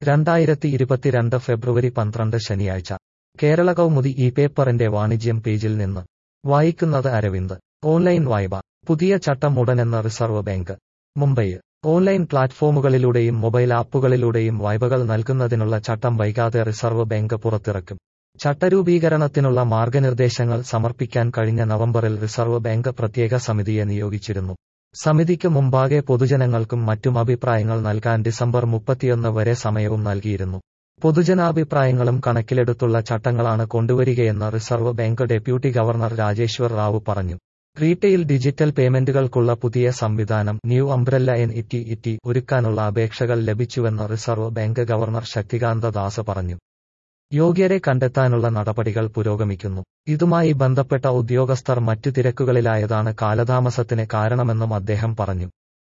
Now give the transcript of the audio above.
2022 ഫെബ്രുവരി 12 ശനിയാഴ്ച കേരള കൗമുദി ഈ പേപ്പറിന്റെ വാണിജ്യം പേജിൽ നിന്ന് വായിക്കുന്നത് അരവിന്ദ്. ഓൺലൈൻ വായ്പ പുതിയ ചട്ടം ഉടനെന്ന് റിസർവ് ബാങ്ക്. മുംബൈ. ഓൺലൈൻ പ്ലാറ്റ്ഫോമുകളിലൂടെയും മൊബൈൽ ആപ്പുകളിലൂടെയും വായ്പകൾ നൽകുന്നതിനുള്ള ചട്ടം വൈകാതെ റിസർവ് ബാങ്ക് പുറത്തിറക്കും. ചട്ടരൂപീകരണത്തിനുള്ള മാർഗനിർദ്ദേശങ്ങൾ സമർപ്പിക്കാൻ കഴിഞ്ഞ നവംബറിൽ റിസർവ് ബാങ്ക് പ്രത്യേക സമിതിയെ നിയോഗിച്ചിരുന്നു. സമിതിക്ക് മുമ്പാകെ പൊതുജനങ്ങൾക്കും മറ്റും അഭിപ്രായങ്ങൾ നൽകാൻ ഡിസംബർ 31 വരെ സമയവും നൽകിയിരുന്നു. പൊതുജനാഭിപ്രായങ്ങളും കണക്കിലെടുത്തുള്ള ചട്ടങ്ങളാണ് കൊണ്ടുവരികയെന്ന് reserve bank deputy governor Rajeshwar Rao പറഞ്ഞു. റീറ്റെയിൽ ഡിജിറ്റൽ പേയ്മെന്റുകൾക്കുള്ള പുതിയ സംവിധാനം ന്യൂ അംബ്രല്ല NETIT ഒരുക്കാനുള്ള അപേക്ഷകൾ ലഭിച്ചുവെന്ന് reserve bank governor Shaktikanta Das പറഞ്ഞു. യോഗ്യരെ കണ്ടെത്താനുള്ള നടപടികൾ പുരോഗമിക്കുന്നു. ഇതുമായി ബന്ധപ്പെട്ട ഉദ്യോഗസ്ഥർ മറ്റു തിരക്കുകളിലായതാണ് കാലതാമസത്തിന് കാരണമെന്നും അദ്ദേഹം പറഞ്ഞു.